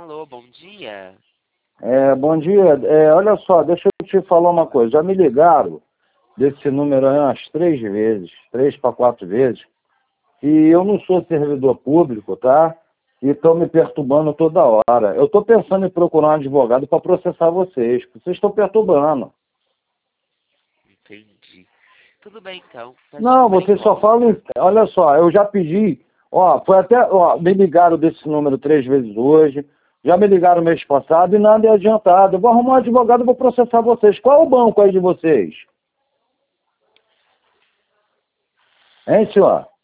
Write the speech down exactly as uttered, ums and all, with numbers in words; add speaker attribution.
Speaker 1: Alô, bom dia.
Speaker 2: É, bom dia. É, olha só, deixa eu te falar uma coisa. Já me ligaram desse número aí umas três vezes, três para quatro vezes, e eu não sou servidor público, tá? E estão me perturbando toda hora. Eu estou pensando em procurar um advogado para processar vocês, porque vocês estão perturbando.
Speaker 1: Entendi. Tudo bem, então. Peço
Speaker 2: Não,
Speaker 1: desculpa
Speaker 2: vocês só
Speaker 1: incômodo.
Speaker 2: falam... em- Olha só, eu já pedi... Ó, foi até... Ó, me ligaram desse número três vezes hoje, já me ligaram mês passado e nada é adiantado. Eu vou arrumar um advogado e vou processar vocês. Qual é o banco aí de vocês? Hein, senhor?